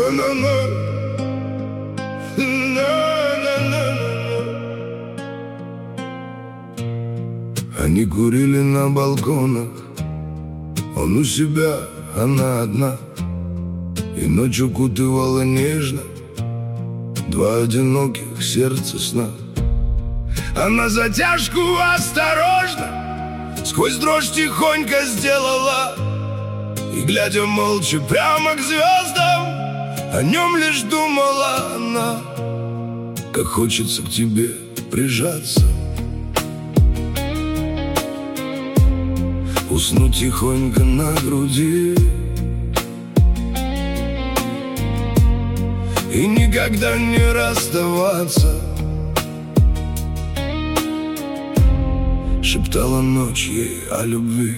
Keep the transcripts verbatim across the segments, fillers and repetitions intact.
На-на-на. На-на-на-на-на. Они курили на балконах, он у себя, она одна. И ночь укутывала нежно два одиноких сердца сна. Она затяжку осторожно сквозь дрожь тихонько сделала, и, глядя молча прямо к звездам, о нем лишь думала она. Как хочется к тебе прижаться, уснуть тихонько на груди и никогда не расставаться. Шептала ночь ей о любви,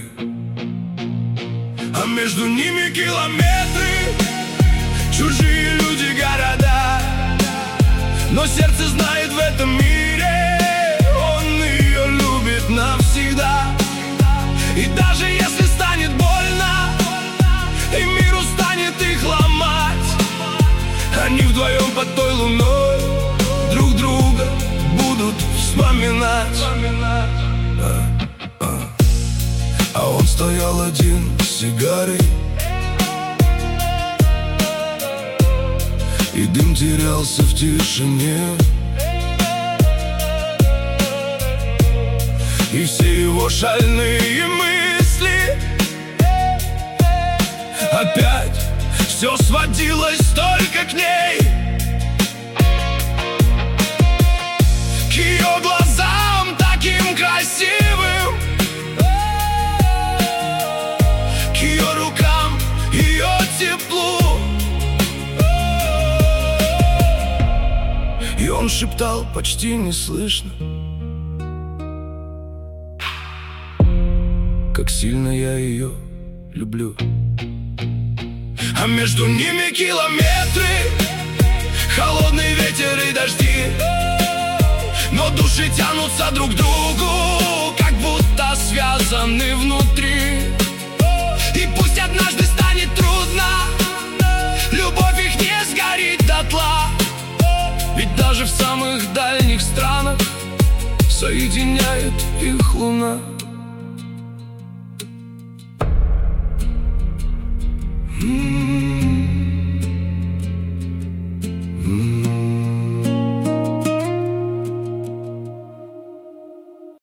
а между ними километры, чужие люди, города. Но сердце знает, в этом мире он ее любит навсегда. И даже если станет больно, и мир устанет их ломать, они вдвоем под той луной друг друга будут вспоминать. А, а. а он стоял один с сигарой, и дым терялся в тишине, и все его шальные мысли опять все сводилось только к ней, к ее глазам таким красивым, к ее рукам, ее теплу. И он шептал почти неслышно: как сильно я ее люблю. А между ними километры, холодный ветер и дожди, но души тянутся друг к другу, как будто связаны внутри. И пусть однажды станет трудно, любовь их не сгорит дотла, ведь даже в самых дальних странах соединяет их луна. Mm-hmm.